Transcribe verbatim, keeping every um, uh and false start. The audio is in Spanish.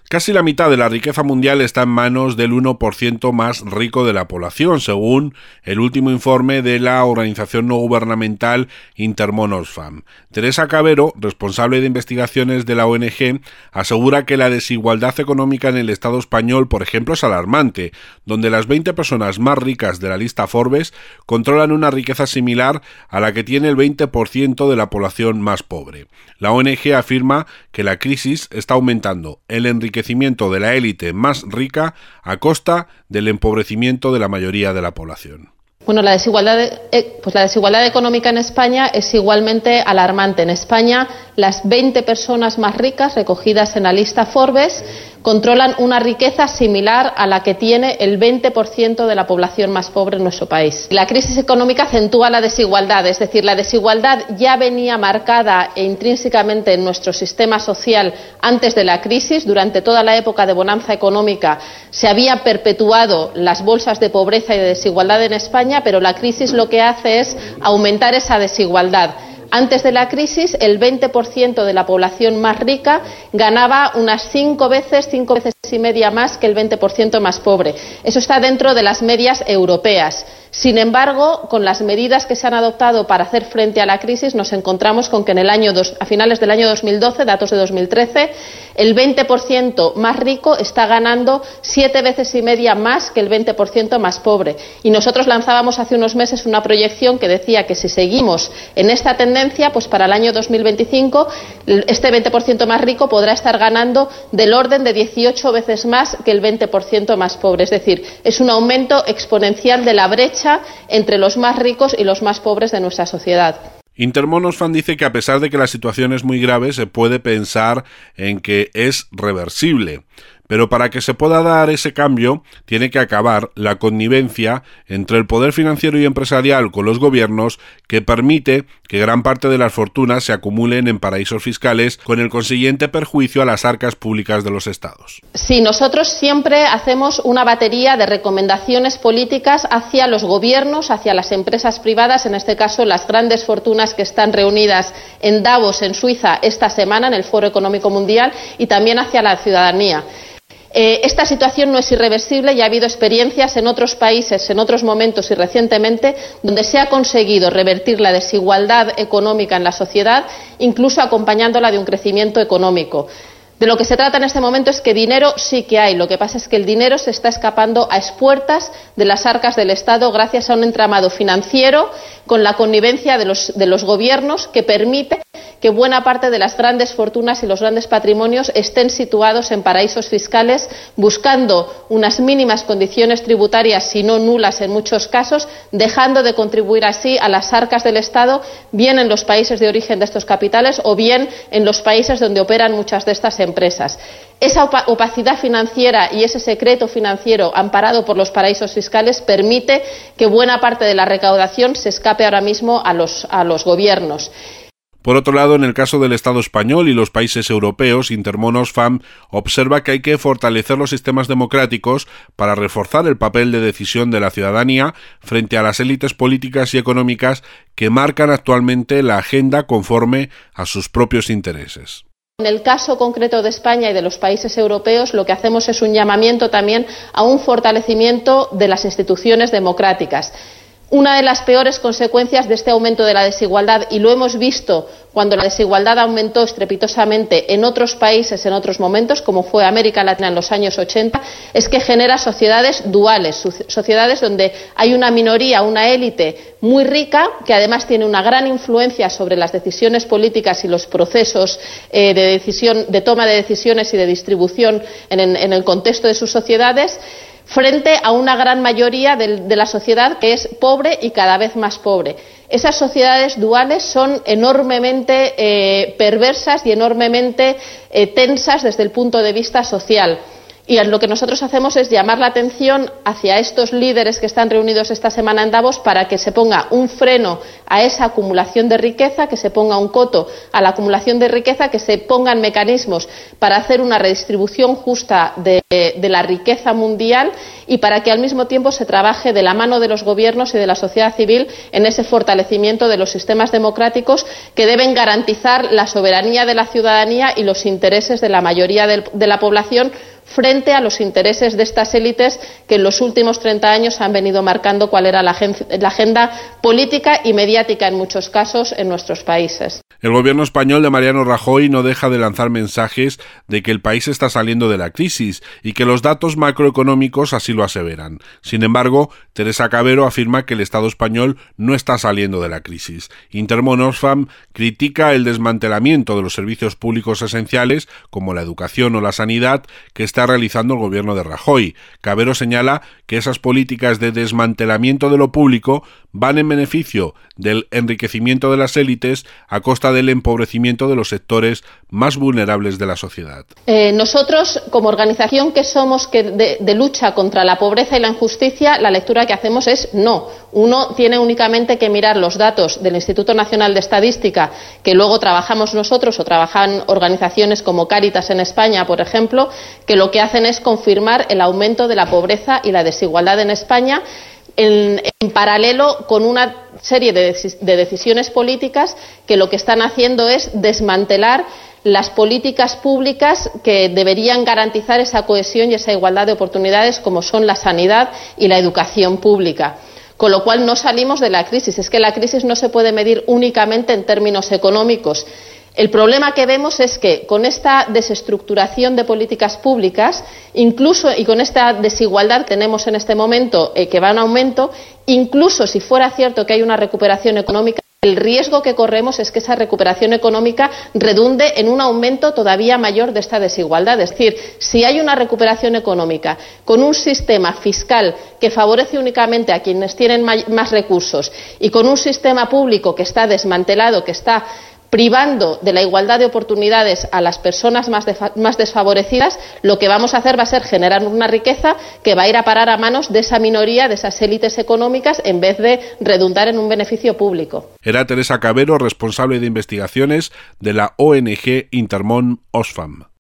Casi la mitad de la riqueza mundial está en manos del uno por ciento más rico de la población, según el último informe de la organización no gubernamental Intermon Oxfam. Teresa Cavero, responsable de investigaciones de la O N G, asegura que la desigualdad económica en el Estado español, por ejemplo, es alarmante, donde las veinte personas más ricas de la lista Forbes controlan una riqueza similar a la que tiene el veinte por ciento de la población más pobre. La O N G afirma que la crisis está aumentando el enriquecimiento de la élite más rica a costa del empobrecimiento de la mayoría de la población. Bueno, la desigualdad, pues la desigualdad económica en España es igualmente alarmante. En España, las veinte personas más ricas recogidas en la lista Forbes controlan una riqueza similar a la que tiene el veinte por ciento de la población más pobre en nuestro país. La crisis económica acentúa la desigualdad, es decir, la desigualdad ya venía marcada e intrínsecamente en nuestro sistema social antes de la crisis. Durante toda la época de bonanza económica se había perpetuado las bolsas de pobreza y de desigualdad en España, pero la crisis lo que hace es aumentar esa desigualdad. Antes de la crisis, el veinte por ciento de la población más rica ganaba unas cinco veces, cinco veces y media más que el veinte por ciento más pobre. Eso está dentro de las medias europeas. Sin embargo, con las medidas que se han adoptado para hacer frente a la crisis, nos encontramos con que en el año dos, a finales del año dos mil doce, datos de dos mil trece, el veinte por ciento más rico está ganando siete veces y media más que el veinte por ciento más pobre. Y nosotros lanzábamos hace unos meses una proyección que decía que si seguimos en esta tendencia, pues para el año dos mil veinticinco, este veinte por ciento más rico podrá estar ganando del orden de dieciocho veces más que el veinte por ciento más pobre. Es decir, es un aumento exponencial de la brecha entre los más ricos y los más pobres de nuestra sociedad. Intermon Oxfam dice que a pesar de que la situación es muy grave, se puede pensar en que es reversible. Pero para que se pueda dar ese cambio, tiene que acabar la connivencia entre el poder financiero y empresarial con los gobiernos que permite que gran parte de las fortunas se acumulen en paraísos fiscales, con el consiguiente perjuicio a las arcas públicas de los estados. Sí, nosotros siempre hacemos una batería de recomendaciones políticas hacia los gobiernos, hacia las empresas privadas, en este caso las grandes fortunas que están reunidas en Davos, en Suiza, esta semana en el Foro Económico Mundial, y también hacia la ciudadanía. Eh, esta situación no es irreversible y ha habido experiencias en otros países, en otros momentos y recientemente, donde se ha conseguido revertir la desigualdad económica en la sociedad, incluso acompañándola de un crecimiento económico. De lo que se trata en este momento es que dinero sí que hay. Lo que pasa es que el dinero se está escapando a expuertas de las arcas del Estado gracias a un entramado financiero con la connivencia de los, de los gobiernos que permite que buena parte de las grandes fortunas y los grandes patrimonios estén situados en paraísos fiscales, buscando unas mínimas condiciones tributarias, si no nulas en muchos casos, dejando de contribuir así a las arcas del Estado, bien en los países de origen de estos capitales o bien en los países donde operan muchas de estas empresas. Esa opacidad financiera y ese secreto financiero amparado por los paraísos fiscales permite que buena parte de la recaudación se escape ahora mismo a los, a los gobiernos. Por otro lado, en el caso del Estado español y los países europeos, Intermon Oxfam observa que hay que fortalecer los sistemas democráticos para reforzar el papel de decisión de la ciudadanía frente a las élites políticas y económicas que marcan actualmente la agenda conforme a sus propios intereses. En el caso concreto de España y de los países europeos, lo que hacemos es un llamamiento también a un fortalecimiento de las instituciones democráticas. Una de las peores consecuencias de este aumento de la desigualdad, y lo hemos visto cuando la desigualdad aumentó estrepitosamente en otros países en otros momentos, como fue América Latina en los años ochenta, es que genera sociedades duales, sociedades donde hay una minoría, una élite muy rica, que además tiene una gran influencia sobre las decisiones políticas y los procesos eh, de decisión, de toma de decisiones y de distribución en, en, en el contexto de sus sociedades, frente a una gran mayoría de, de la sociedad que es pobre y cada vez más pobre. Esas sociedades duales son enormemente eh, perversas y enormemente eh, tensas desde el punto de vista social. Y lo que nosotros hacemos es llamar la atención hacia estos líderes que están reunidos esta semana en Davos para que se ponga un freno a esa acumulación de riqueza, que se ponga un coto a la acumulación de riqueza, que se pongan mecanismos para hacer una redistribución justa de, de la riqueza mundial y para que al mismo tiempo se trabaje de la mano de los gobiernos y de la sociedad civil en ese fortalecimiento de los sistemas democráticos que deben garantizar la soberanía de la ciudadanía y los intereses de la mayoría de, de la población frente a los intereses de estas élites que en los últimos treinta años han venido marcando cuál era la agenda política y mediática en muchos casos en nuestros países. El gobierno español de Mariano Rajoy no deja de lanzar mensajes de que el país está saliendo de la crisis y que los datos macroeconómicos así lo aseveran. Sin embargo, Teresa Cabero afirma que el Estado español no está saliendo de la crisis. Intermon Oxfam critica el desmantelamiento de los servicios públicos esenciales, como la educación o la sanidad, que está realizando el gobierno de Rajoy. Cabero señala que esas políticas de desmantelamiento de lo público van en beneficio del enriquecimiento de las élites a costa del empobrecimiento de los sectores más vulnerables de la sociedad. Eh, nosotros, como organización que somos que de, de lucha contra la pobreza y la injusticia, la lectura que hacemos es no. Uno tiene únicamente que mirar los datos del Instituto Nacional de Estadística, que luego trabajamos nosotros o trabajan organizaciones como Cáritas en España, por ejemplo, que lo que hacen es confirmar el aumento de la pobreza y la desigualdad en España, En, en paralelo con una serie de, de decisiones políticas que lo que están haciendo es desmantelar las políticas públicas que deberían garantizar esa cohesión y esa igualdad de oportunidades, como son la sanidad y la educación pública. Con lo cual no salimos de la crisis. Es que la crisis no se puede medir únicamente en términos económicos. El problema que vemos es que con esta desestructuración de políticas públicas, incluso y con esta desigualdad que tenemos en este momento, eh, que va en aumento, incluso si fuera cierto que hay una recuperación económica, el riesgo que corremos es que esa recuperación económica redunde en un aumento todavía mayor de esta desigualdad. Es decir, si hay una recuperación económica con un sistema fiscal que favorece únicamente a quienes tienen más recursos y con un sistema público que está desmantelado, que está privando de la igualdad de oportunidades a las personas más, más desfavorecidas, lo que vamos a hacer va a ser generar una riqueza que va a ir a parar a manos de esa minoría, de esas élites económicas, en vez de redundar en un beneficio público. Era Teresa Cabero, responsable de investigaciones de la O N G Intermon Oxfam.